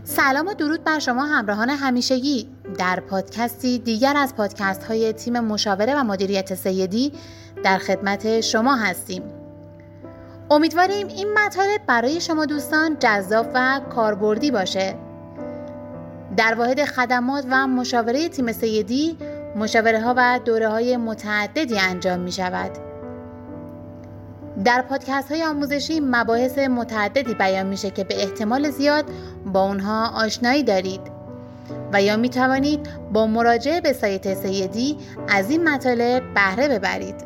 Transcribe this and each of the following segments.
سلام و درود بر شما همراهان همیشگی. در پادکستی دیگر از پادکست های تیم مشاوره و مدیریت سیدی در خدمت شما هستیم. امیدواریم این مطالب برای شما دوستان جذاب و کاربردی باشه. در واحد خدمات و مشاوره تیم سیدی مشاوره ها و دوره های متعددی انجام می شود. در پادکست های آموزشی مباحث متعددی بیان میشه که به احتمال زیاد با اونها آشنایی دارید و یا می توانید با مراجعه به سایت سیدی از این مطالب بهره ببرید.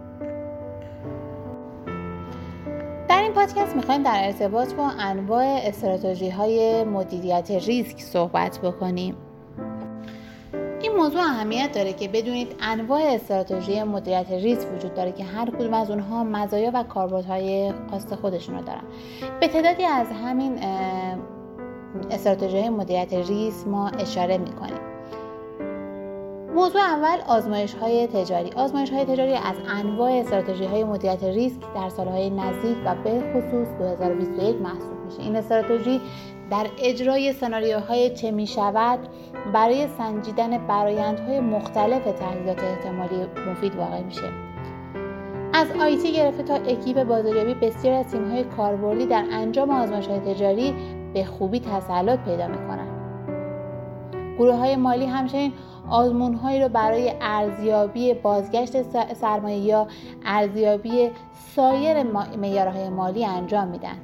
در این پادکست میخوایم در ارتباط با انواع استراتژی های مدیریت ریسک صحبت بکنیم. این موضوع اهمیت داره که بدونید انواع استراتژی مدیریت ریسک وجود داره که هر کدوم از اونها مزایا و کاربردهای خاص خودشون رو دارن. به تعدادی از همین استراتژی مدیریت ریسک ما اشاره میکنیم. موضوع اول آزمایش‌های تجاری. آزمایش‌های تجاری از انواع استراتژی‌های مدیریت ریسک در سال‌های نزدیک و به خصوص 2021 محسوب میشه. این استراتژی در اجرای سناریوهای چه می‌شود برای سنجیدن فرآیندهای مختلف تحلیلات احتمالی مفید واقع میشه. از آیتی گرفته تا اکیپ بازاریابی بسیار از تیم‌های کاربردی در انجام آزمایش‌های تجاری به خوبی تسلط پیدا می‌کنند. گروه‌های مالی همچنین آزمون‌هایی رو برای ارزیابی بازگشت سرمایه یا ارزیابی سایر معیارهای مالی انجام میدن.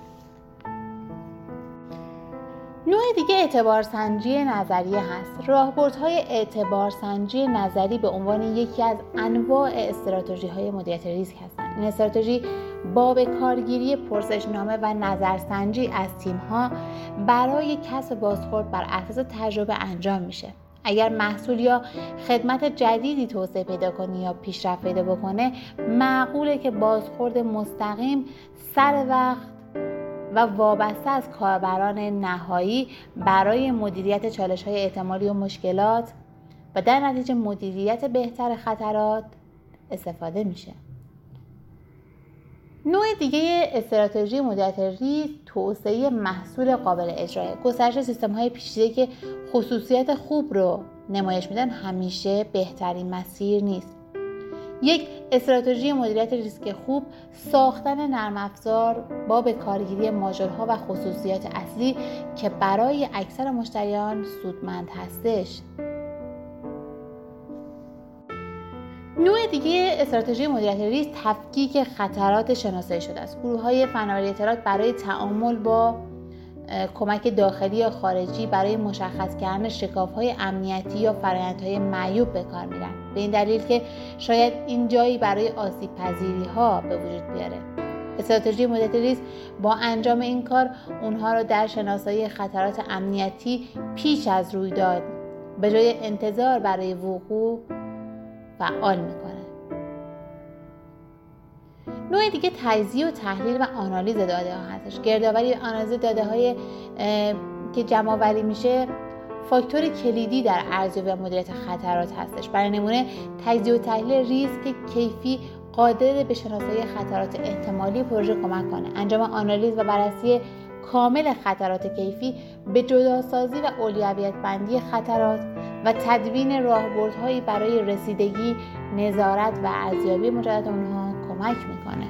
نوع دیگه اعتبارسنجی نظریه هست. راهبردهای اعتبارسنجی نظری به عنوان یکی از انواع استراتژی‌های مدیریت ریسک هستند. این استراتژی با به کارگیری پرسشنامه و نظرسنجی از تیم‌ها برای کسب بازخورد بر اساس تجربه انجام میشه. اگر محصول یا خدمت جدیدی توسعه پیدا کنه یا پیشرفت پیدا بکنه، معقوله که بازخورد مستقیم سر وقت و وابسته از کاربران نهایی برای مدیریت چالش‌های احتمالی و مشکلات و در نتیجه مدیریت بهتر خطرات استفاده میشه. نوع دیگه استراتژی مدیریت ریسک توسعه محصول قابل اجرا. گسترش سیستم‌های پیچیده که خصوصیات خوب رو نمایش میدن همیشه بهترین مسیر نیست. یک استراتژی مدیریت ریسک خوب ساختن نرم افزار با به کارگیری ماژورها و خصوصیات اصلی که برای اکثر مشتریان سودمند هستش. نوع دیگه استراتژی مدیریت ریسک تفکیک خطرات شناسایی شده است. گروه‌های فناوری اطلاعات برای تعامل با کمک داخلی یا خارجی برای مشخص کردن شکاف‌های امنیتی یا فرآیندهای معیوب به کار میرن. به این دلیل که شاید این جایی برای آسیب پذیری‌ها به وجود بیاره. استراتژی مدیریت ریسک با انجام این کار اونها رو در شناسایی خطرات امنیتی پیش از رویداد به جای انتظار برای وقوع فعال میکنه. نوع دیگه تجزیه و تحلیل و آنالیز داده ها هستش. گردآوری و آنالیز داده های که جمع آوری میشه فاکتور کلیدی در ارزیابی و مدیریت خطرات هستش. برای نمونه تجزیه و تحلیل ریسک کیفی قادر به شناسایی خطرات احتمالی پروژه کمک کنه. انجام آنالیز و بررسی کامل خطرات کیفی به جداسازی و اولویت بندی خطرات و تدوین راهبردهایی برای رسیدگی، نظارت و ارزیابی مجدد اونها کمک میکنه.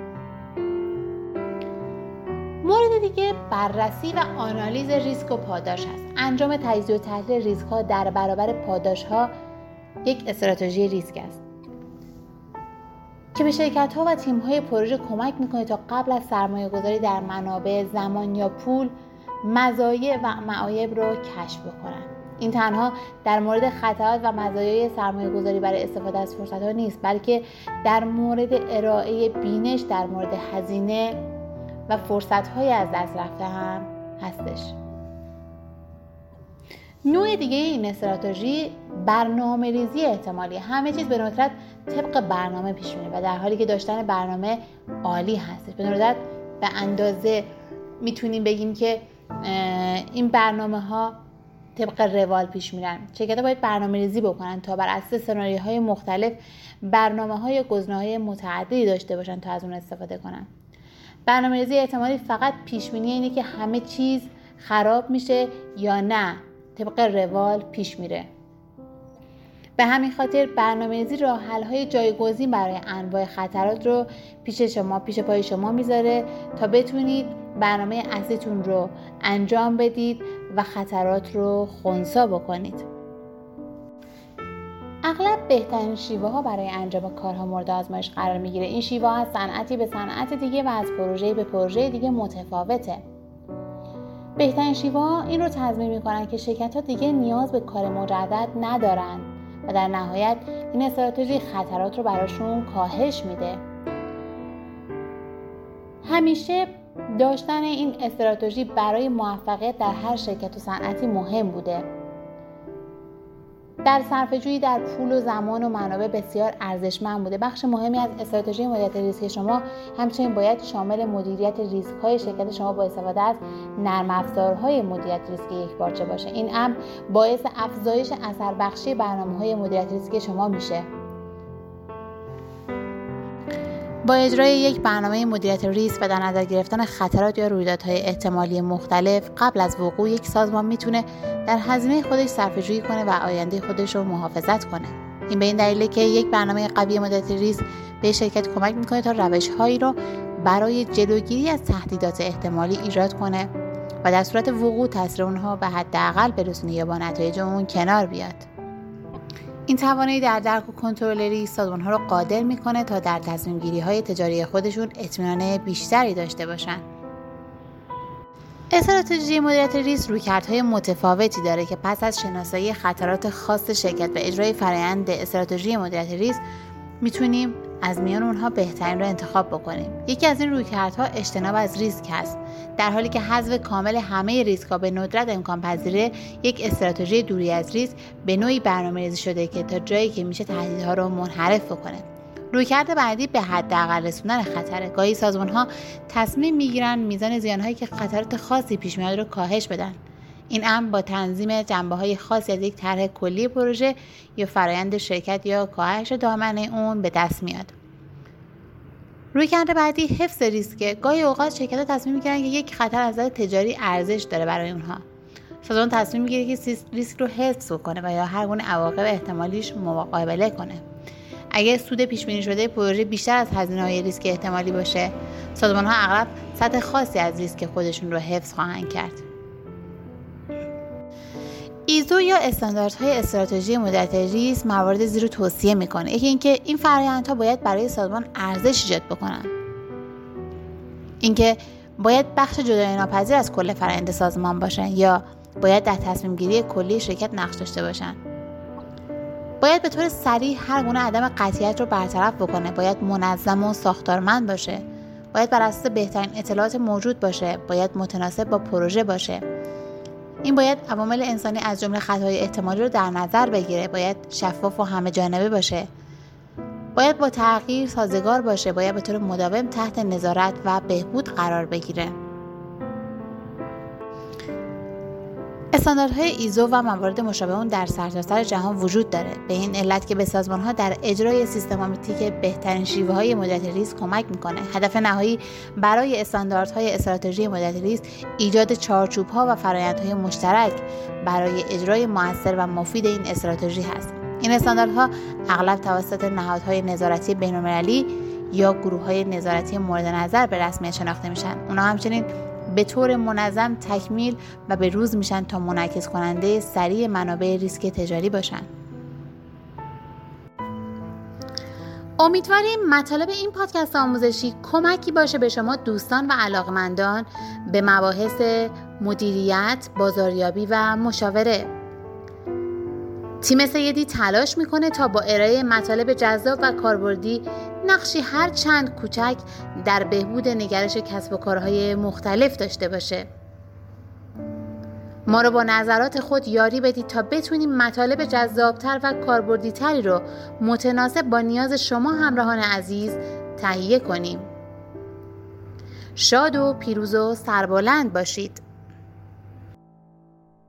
مورد دیگه بررسی و آنالیز ریسک و پاداش هست. انجام تجزیه و تحلیل ریسک ها در برابر پاداش ها یک استراتژی ریسک است که به شرکت ها و تیم های پروژه کمک میکنه تا قبل از سرمایه گذاری در منابع، زمان یا پول مزایای و معایب رو کشف بکنن. این تنها در مورد خطرات و مزایای سرمایه گذاری برای استفاده از فرصت ها نیست، بلکه در مورد ارائه بینش در مورد هزینه و فرصت های از دست رفته هم هستش. نوع دیگه این استراتژی برنامه‌ریزی احتمالی. همه چیز به ندرت طبق برنامه پیش میره و در حالی که داشتن برنامه عالی هستش. به ندرت به اندازه میتونیم بگیم که این برنامه ها طبق روال پیش میرن. شرکت‌ها باید برنامه‌ریزی بکنن تا بر اساس سناریوهای مختلف برنامه‌های یا گزینه‌های متعددی داشته باشن تا از اون استفاده کنن. برنامه‌ریزی احتمالی فقط پیش‌بینی اینه که همه چیز خراب میشه یا نه طبق روال پیش میره. به همین خاطر برنامه‌ریزی راه حل‌های جایگزین برای انواع خطرات رو پیش پای شما میذاره تا بتونید برنامه اصلیتون رو انجام بدید و خطرات رو خنثی بکنید. اغلب بهترین شیوه ها برای انجام کارها مورد آزمایش قرار میگیره. این شیوه ها از صنعتی به صنعت دیگه و از پروژه‌ای به پروژه دیگه متفاوته. بهترین شیوه ها این رو تضمین میکنن که شرکت‌ها دیگه نیاز به کار مجدد ندارن و در نهایت این استراتژی خطرات رو براشون کاهش میده. همیشه داشتن این استراتژی برای موفقیت در هر شرکت و صنعتی مهم بوده. در صرفه‌جویی در پول و زمان و منابع بسیار ارزشمند بوده. بخش مهمی از استراتژی مدیریت ریسک شما همچنین باید شامل مدیریت ریسک‌های شرکت شما با استفاده از نرم افزارهای مدیریت ریسک یکپارچه باشه. این امر باعث افزایش اثربخشی برنامه‌های مدیریت ریسک شما میشه. با اجرای یک برنامه مدیریت ریسک و در نظر گرفتن خطرات یا رویدادهای احتمالی مختلف قبل از وقوع، یک سازمان میتونه در هزینه خودش صرفه‌جویی کنه و آینده خودش رو محافظت کنه. این به این دلیله که یک برنامه قوی مدیریت ریسک به شرکت کمک میکنه تا روش‌هایی رو برای جلوگیری از تهدیدات احتمالی ایجاد کنه و در صورت وقوع تاثیر اونها به حداقل برسونه یا با نتایج اون کنار بیاد. این توانایی در درک و کنترل ریسک سازمان‌ها رو قادر می‌کنه تا در تصمیم‌گیری‌های تجاری خودشون اطمینان بیشتری داشته باشن. استراتژی مدیریت ریسک رویکردهای متفاوتی داره که پس از شناسایی خطرات خاص شرکت و اجرای فرآیند استراتژی مدیریت ریسک میتونیم از میان اونها بهترین رو انتخاب بکنیم. یکی از این رویکردها اجتناب از ریسک هست. در حالی که حذف کامل همه ریسک‌ها به ندرت امکان پذیره، یک استراتژی دوری از ریسک به نوعی برنامه‌ریزی شده که تا جایی که میشه تهدیدها رو منحرف بکنه. رویکرد بعدی به حداقل رسوندن خطره. گاهی سازمان‌ها تصمیم میگیرن میزان زیان‌هایی که خطرات خاصی پیش میاد رو کاهش بدن. این امر با تنظیم جنبه‌های خاصی از یک طرح کلی پروژه یا فرآیند شرکت یا کاهش دامنه اون به دست میاد. رویکرد بعدی حفظ ریسک. گاهی اوقات شرکت‌ها تصمیم می‌گیرن که یک خطر از نظر تجاری ارزش داره برای اونها. سازمان تصمیم می‌گیره که ریسک رو حفظ کنه و یا هر گونه عواقب احتمالیش مقابله کنه. اگر سود پیش بینی شده پروژه بیشتر از هزینه‌های ریسک احتمالی باشه، سازمان‌ها اغلب سطح خاصی از ریسک خودشون رو حفظ خواهند کرد. ایزو یا استانداردهای استراتژی مدیریت ریسک موارد زیر رو توصیه میکنه. یکی اینکه این فرآیندها باید برای سازمان ارزش ایجاد بکنن. اینکه باید بخش جدای ناپذیر از کل فرآیند سازمان باشن یا باید در تصمیم گیری کلی شرکت نقش داشته باشن. باید به طور سریع هر گونه عدم قطعیت رو برطرف بکنه. باید منظم و ساختارمند باشه. باید بر اساس بهترین اطلاعات موجود باشه. باید متناسب با پروژه باشه. این باید عوامل انسانی از جمله خطاهای احتمالی رو در نظر بگیره. باید شفاف و همه جانبه باشه. باید با تغییر سازگار باشه. باید به طور مداوم تحت نظارت و بهبود قرار بگیره. استانداردهای ایزو و موارد مشابه اون در سرتاسر جهان وجود داره. به این علت که به سازمان‌ها در اجرای سیستماتیک بهترین شیوه‌های مدیریت ریسک کمک می‌کنه. هدف نهایی برای استانداردهای استراتژی مدیریت ریسک ایجاد چارچوب‌ها و فرآیندهای مشترک برای اجرای مؤثر و مفید این استراتژی هست. این استانداردها اغلب توسط نهادهای نظارتی بین‌المللی یا گروه‌های نظارتی مورد نظر به رسمیت شناخته میشن. اونها همچنین به طور منظم تکمیل و به روز میشن تا منعکس کننده سریع منابع ریسک تجاری باشن. امیدواریم مطالب این پادکست آموزشی کمکی باشه به شما دوستان و علاقمندان به مباحث مدیریت، بازاریابی و مشاوره. تیم سیدی تلاش میکنه تا با ارائه مطالب جذاب و کاربردی نقشی هر چند کوچک در بهبود نگرش کسب و کارهای مختلف داشته باشه. ما رو با نظرات خود یاری بدید تا بتونیم مطالب جذابتر و کاربردی‌تری رو متناسب با نیاز شما همراهان عزیز تهیه کنیم. شاد و پیروز و سربلند باشید.